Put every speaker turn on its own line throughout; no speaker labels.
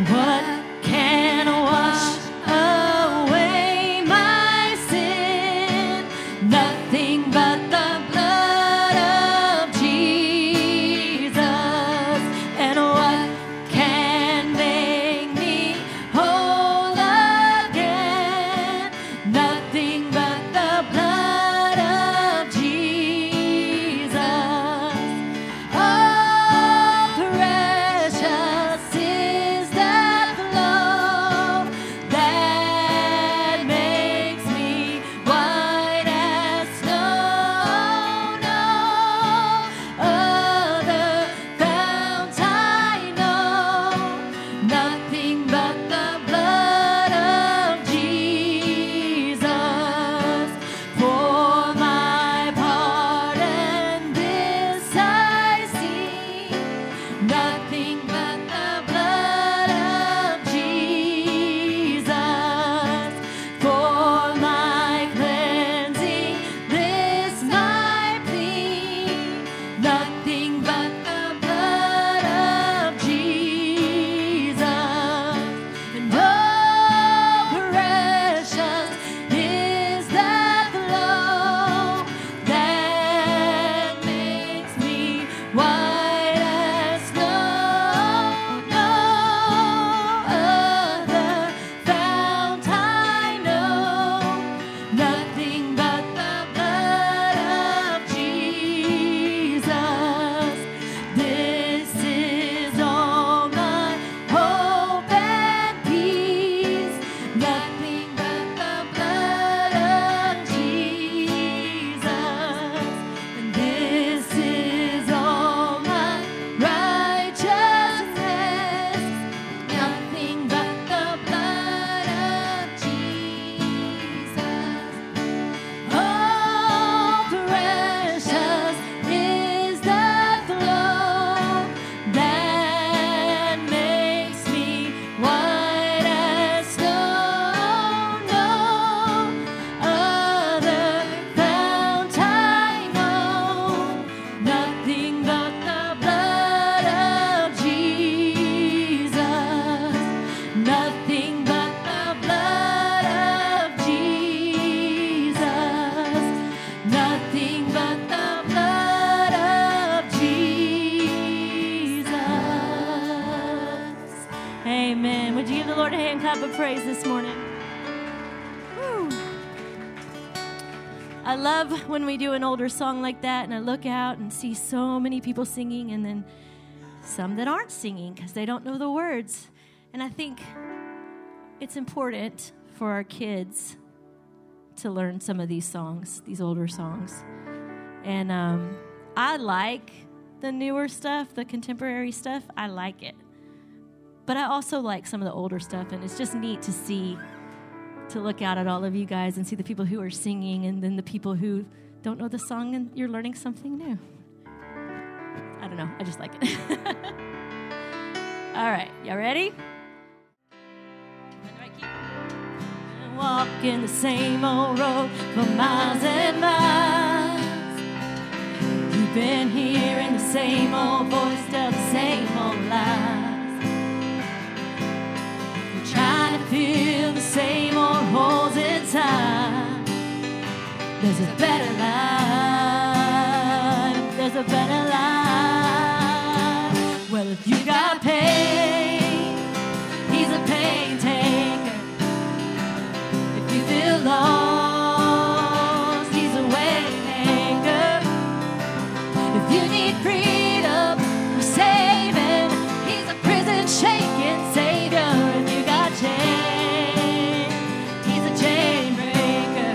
What can wash away my sin? Nothing but the blood of Jesus. And what can make me whole again? Nothing but the blood of Jesus. Oh, precious is that flow that makes me white as snow. No other fount I know, nothing but the blood of Jesus. For my pardon this I see, nothing but the blood of Jesus. For my cleansing this my plea, nothing but the blood of Jesus. And oh, precious is that flow that makes me white as snow. No other fount I know, nothing but the blood of Jesus. This is all my hope and peace, nothing but the blood of Jesus. And this is all my righteousness, nothing but the blood of Jesus. Oh, precious is that flow that makes me white as snow. No other fount I know, nothing but the blood of Jesus. Nothing but the blood of Jesus. Nothing but the blood of Jesus. Amen. Would you give the Lord a hand clap of praise this morning? Woo. I love when we do an older song like that and I look out and see so many people singing and then some that aren't singing because they don't know the words. And I think it's important for our kids to learn some of these songs, these older songs. And I like the newer stuff, the contemporary stuff. I like it. But I also like some of the older stuff, and it's just neat to see, to look out at all of you guys and see the people who are singing and then the people who don't know the song and you're learning something new. I don't know. I just like it. All right. Y'all ready? And walk in the same old road for miles and miles. You've been hearing the same old voice tell the same old lies. You're trying to fill the same old holes inside. There's a better life. There's a better life. Well, if you got pain, he's a pain taker. If you feel lost, he's a way maker. If you need freedom or saving, he's a prison shaking savior. If you got chain, he's a chain breaker.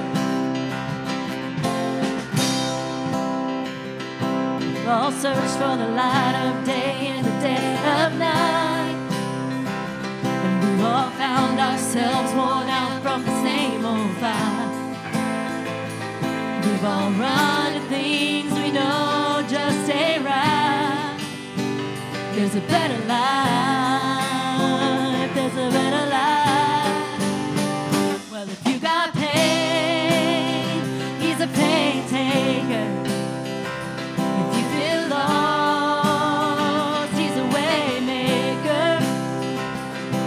We've all searched for the light of day in the dead of night, and we've all found ourselves worn out from the same old fight. We've all run to things we know just ain't right. There's a better life. There's a better life. Well, if you got pain, he's a pain taker. If you feel lost, he's a way maker.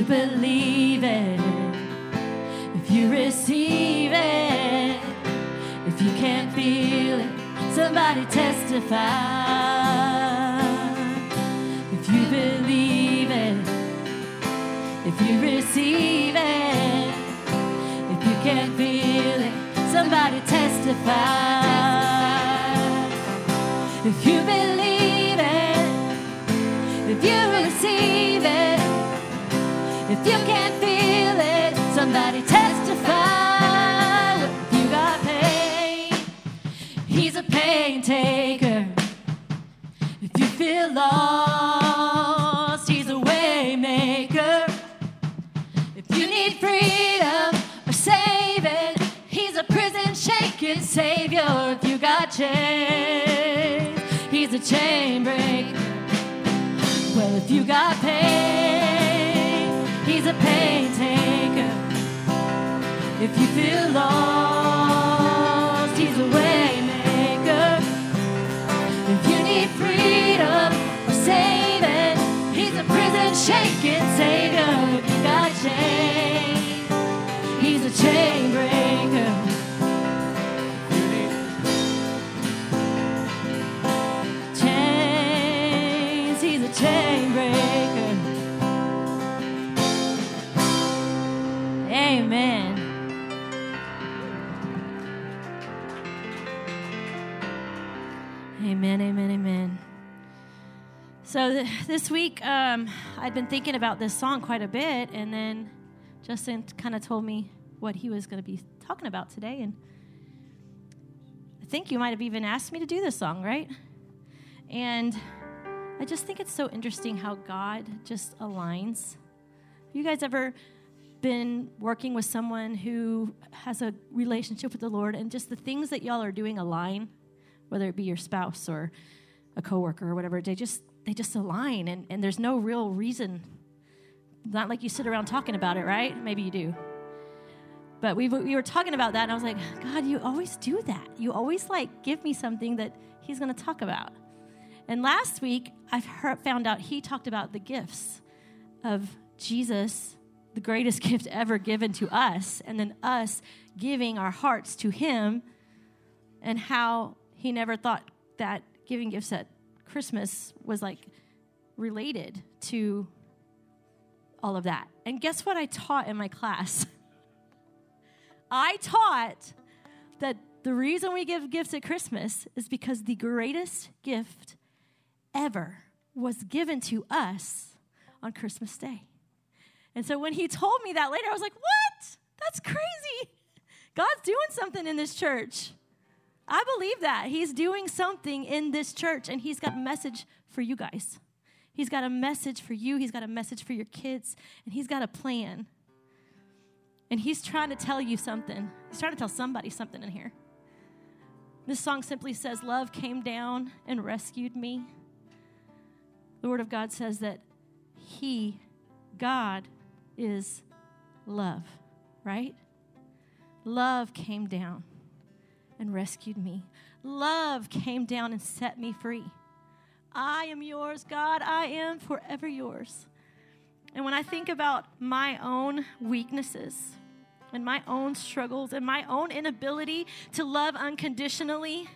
believe it, if you receive it, if you can't feel it, somebody testify. If you believe it, if you receive it, if you can't feel it, somebody testify. If you believe it, if you receive it, if you can't feel it, somebody testify. If you got pain, he's a pain taker. If you feel lost, he's a way maker. If you need freedom or saving, he's a prison shaking savior. If you got chains, he's a chain breaker. Well, if you got pain, he's a pain taker. If you feel lost, he's a way maker. If you need freedom or saving, he's a prison shaking savior. If you got chains, he's a chain breaker. Chains, he's a chain breaker. Amen. Amen, amen, amen. So this week, I'd been thinking about this song quite a bit, and then Justin kind of told me what he was going to be talking about today, and I think you might have even asked me to do this song, right? And I just think it's so interesting how God just aligns. Have you guys ever been working with someone who has a relationship with the Lord, and just the things that y'all are doing align, whether it be your spouse or a coworker or whatever, they just align, and there's no real reason. Not like you sit around talking about it, right? Maybe you do. But we were talking about that, and I was like, God, you always do that. You always give me something that he's going to talk about. And last week, found out he talked about the gifts of Jesus, the greatest gift ever given to us, and then us giving our hearts to him, and how he never thought that giving gifts at Christmas was related to all of that. And guess what I taught in my class? I taught that the reason we give gifts at Christmas is because the greatest gift ever was given to us on Christmas Day. And so when he told me that later, I was like, what? That's crazy. God's doing something in this church. I believe that. He's doing something in this church, and he's got a message for you guys. He's got a message for you. He's got a message for your kids, and he's got a plan. And he's trying to tell you something. He's trying to tell somebody something in here. This song simply says, love came down and rescued me. The Word of God says that God is love, right? Love came down and rescued me. Love came down and set me free. I am yours, God. I am forever yours. And when I think about my own weaknesses and my own struggles and my own inability to love unconditionally,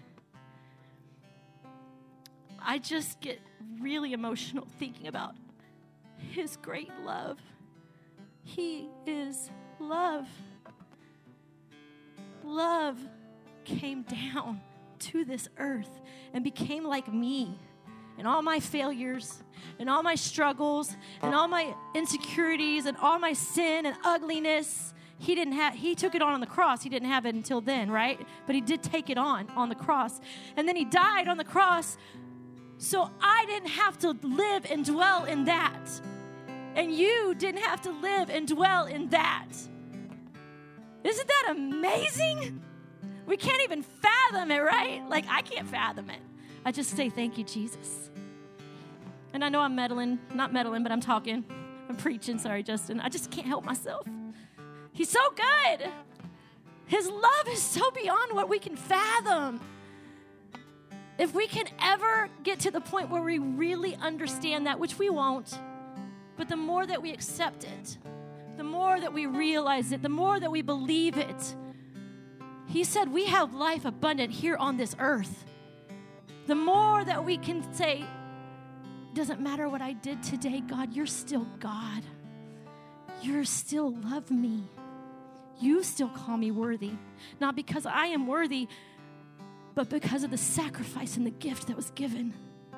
I just get really emotional thinking about his great love. He is love. Love came down to this earth and became like me, and all my failures and all my struggles and all my insecurities and all my sin and ugliness. He took it on the cross. He didn't have it until then, right? But he did take it on the cross. And then he died on the cross, so I didn't have to live and dwell in that. And you didn't have to live and dwell in that. Isn't that amazing? We can't even fathom it, right? I can't fathom it. I just say, thank you, Jesus. And I know I'm not meddling, but I'm talking. I'm preaching, sorry, Justin. I just can't help myself. He's so good. His love is so beyond what we can fathom. If we can ever get to the point where we really understand that, which we won't, But the more that we accept it, the more that we realize it, the more that we believe it, He said we have life abundant here on this earth. The more that we can say, doesn't matter what I did today, God, you're still God. You still love me. You still call me worthy. Not because I am worthy, but because of the sacrifice and the gift that was given.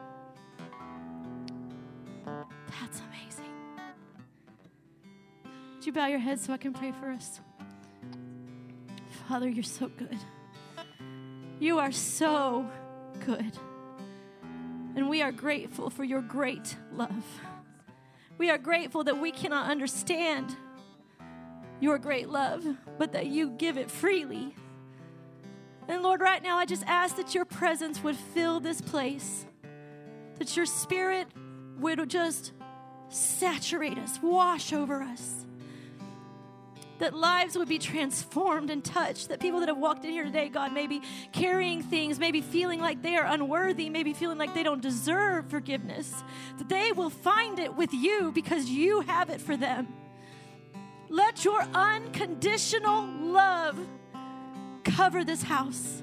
That's amazing. Would you bow your head so I can pray for us? Father, you're so good. You are so good. And we are grateful for your great love. We are grateful that we cannot understand your great love, but that you give it freely. And Lord, right now, I just ask that your presence would fill this place, that your Spirit would just saturate us, wash over us, that lives would be transformed and touched, that people that have walked in here today, God, maybe carrying things, maybe feeling like they are unworthy, maybe feeling like they don't deserve forgiveness, that they will find it with you because you have it for them. Let your unconditional love cover this house.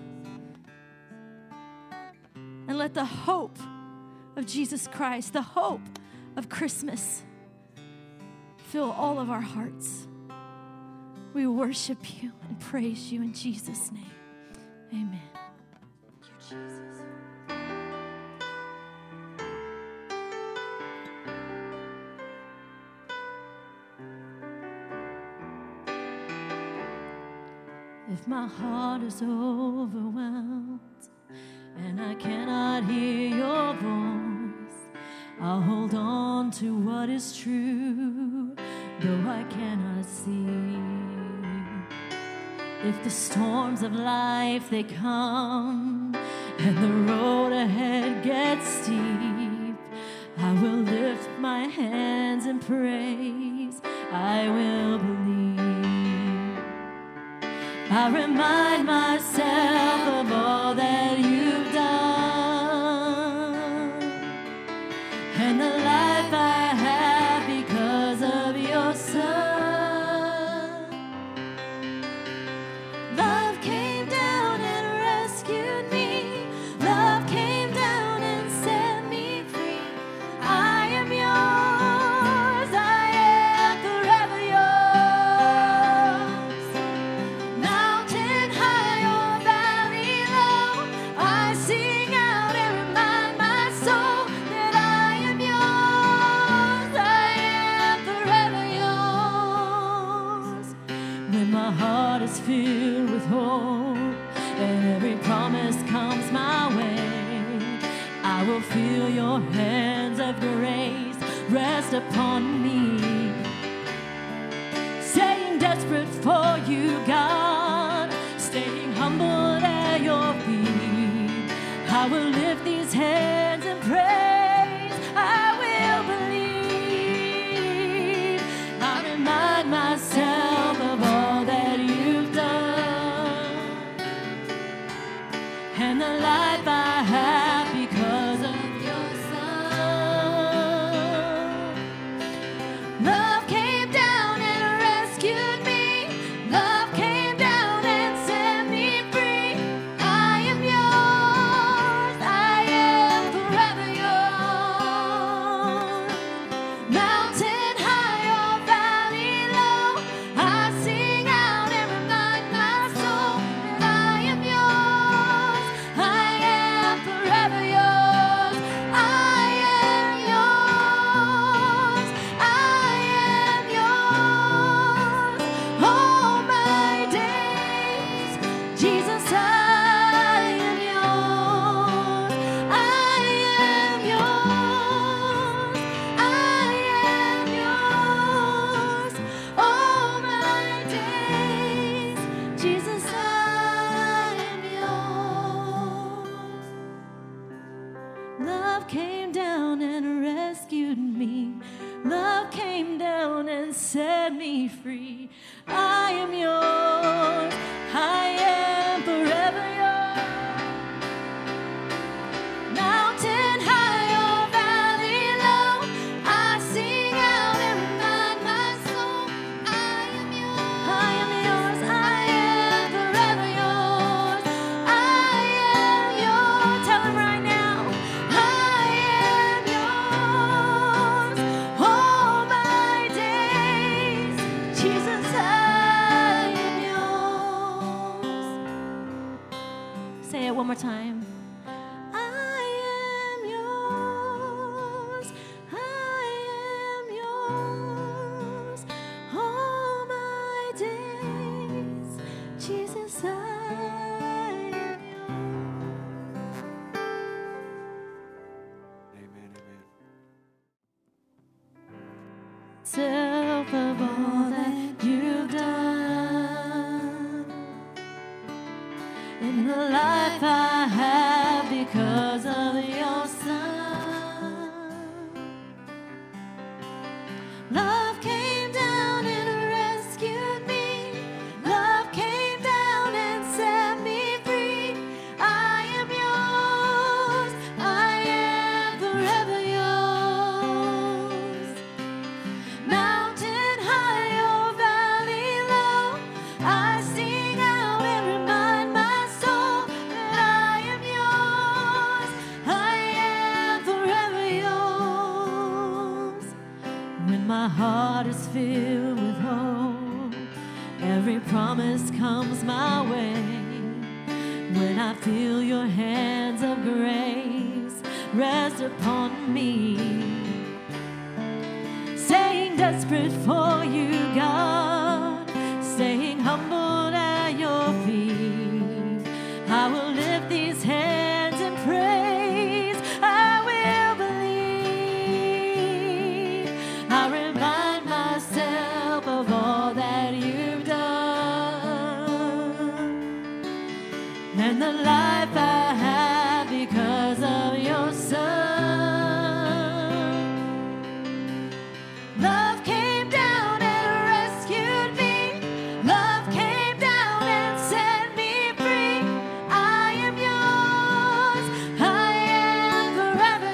And let the hope of Jesus Christ, the hope of Christmas, fill all of our hearts. We worship you and praise you in Jesus' name. Amen. Thank you, Jesus. If my heart is overwhelmed and I cannot hear your voice, I'll hold on to what is true, though I cannot see. If the storms of life, they come and the road ahead gets steep, I will lift my hands in praise. I will believe. I remind myself of all that you've done and the life I have because of your Son. Love came down and rescued me. Love came down and set me free. I am yours. I am forever yours. Mountain high or valley low, I sing out and remind my soul that I am yours. I am forever yours. When my heart is filled with hope and every promise comes my way, I will feel your hands of grace rest upon me. Staying desperate for you, God, staying humbled at your feet. I will lift these hands and praise. I will believe. I remind myself of all that you've done and the life I have because of your Son. Love came down and rescued me. Love came down and set me free. I am yours. I am forever yours. Mountain high or valley low, I sing out and remind my soul that I am yours. I am forever yours. I am yours. I am yours. All my days, Jesus, I am yours. I am yours. I am yours. All my days, Jesus, I am yours. Love came down and rescued me. Love came down and set me free. I am yours. I am forever yours. Mountain high or valley low, I sing out say it one more time. I am yours. I am yours. All my days, Jesus, I am yours.
Amen, amen.
Self of all that you've done in the life I have because of your Son. Love came down and rescued me. Love came down and set me free. I am yours. I am forever yours. Mountain high or valley low, I sing out and remind my soul that I am yours. I am forever yours. When my heart is filled with hope, every promise comes my way. When I feel your hands of grace rest upon me, staying desperate for you, God, staying humbled at your feet. I will lift these hands in praise. I will believe. I remind myself of all that you've done and the life I have because of your Son. Love came down and rescued me. Love came down and set me free. I am yours. I am forever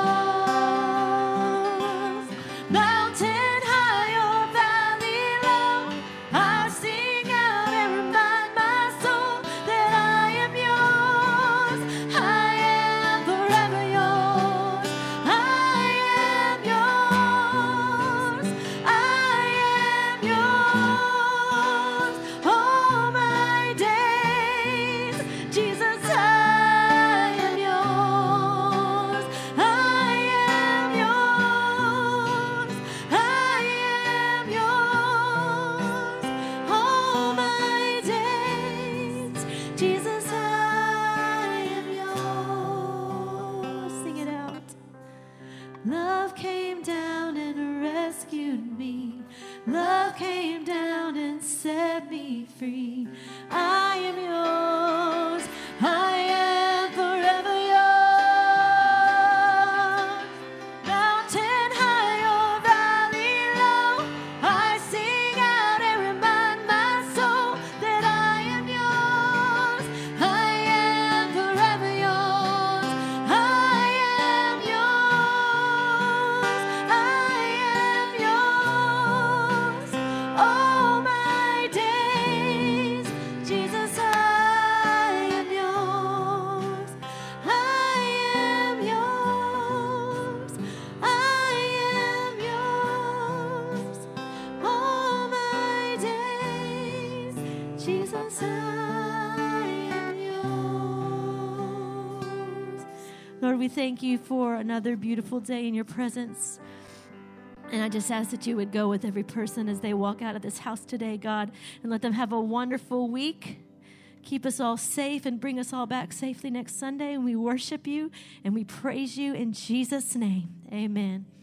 yours. Mountain high or valley low, I sing out and remind my soul that I am yours. I am forever yours. I am yours. I am yours. All my days, Jesus, I am yours. I am yours. I am yours. All my days, Jesus, I am yours. Sing it out. Love came down and rescued me. Love came down and set me free. I am yours. I am forever yours. Mountain high or valley low, I sing out and remind my soul that I am yours. I am forever yours. I am yours. I am yours. All my days, Jesus, I am yours. I am yours. I am yours. All my days, Jesus, I am yours. Lord, we thank you for another beautiful day in your presence. And I just ask that you would go with every person as they walk out of this house today, God, and let them have a wonderful week. Keep us all safe and bring us all back safely next Sunday. And we worship you and we praise you in Jesus' name. Amen.